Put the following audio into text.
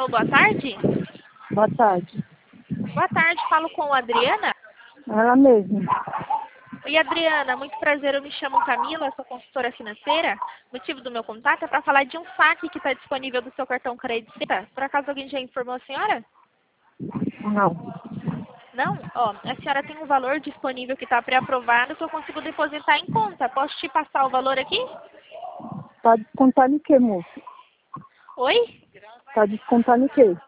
Alô, boa tarde. Boa tarde. Boa tarde, falo com a Adriana. Ela mesma. Oi, Adriana, muito prazer, eu me chamo Camila, sou consultora financeira. O motivo do meu contato é para falar de um saque que está disponível do seu cartão Credita. Por acaso alguém já informou a senhora? Não. Não? Ó, a senhora tem um valor disponível que está pré-aprovado que eu consigo depositar em conta. Posso te passar o valor aqui? Tá descontando o quê, moço? Oi? Tá descontando o quê?